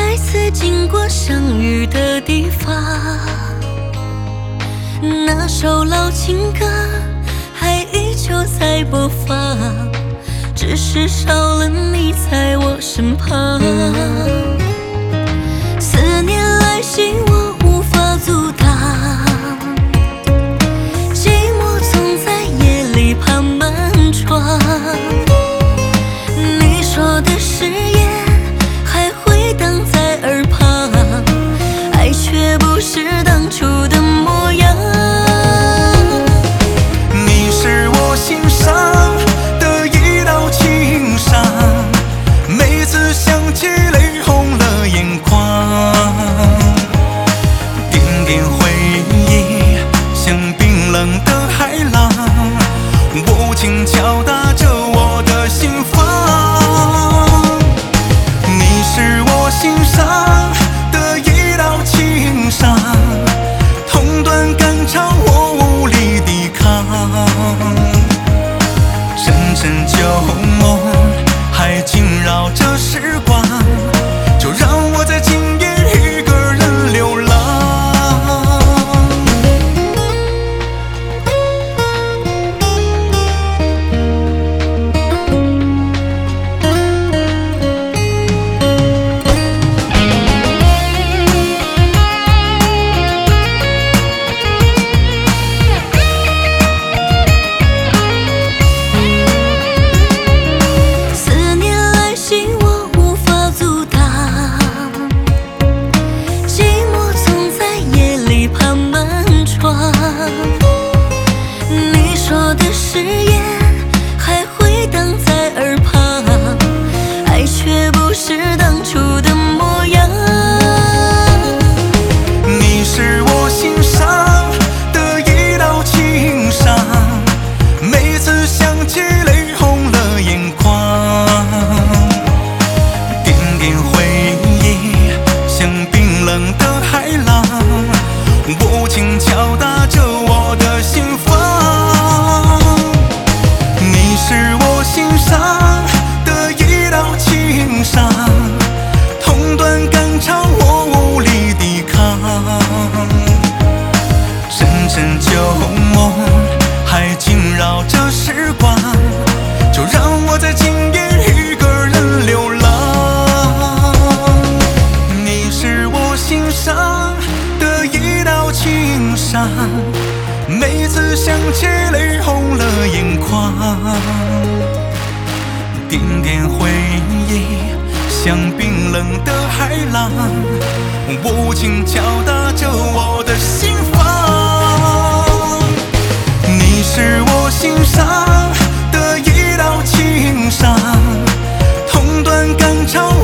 再次经过相遇的地方，那首老情歌还依旧在播放，只是少了你在我身旁。思念来袭，我无法阻挡，寂寞总在夜里爬满窗。你说的誓言还回荡在耳旁，爱却不是当初的模样。 你是我心上的一道轻伤，每次想起泪红了眼眶。点点回忆像冰冷的海浪，无情敲打着我的心房。你是我心上的一道轻伤，痛断肝肠，我无力抵抗。阵阵旧梦还惊扰着时光，就让我在今夜一个人流浪。 思念来袭，我无法阻挡，寂寞总在夜里爬满窗。你说的誓言还回荡在耳旁，爱却不是当初的模样。 你是我心上的一道轻伤，每次想起泪红了眼眶。点点回忆像冰冷的海浪，无情敲打着我的心房。你是我心上的一道轻伤，痛断肝肠，我无力抵抗。阵阵旧梦还惊扰着时光，就让我在今夜一个人流浪。你是我心上的一道轻伤，每次想起泪红了眼眶。点点回忆像冰冷的海浪，无情敲打着我的心房。你是我心上的一道轻伤，痛断肝肠，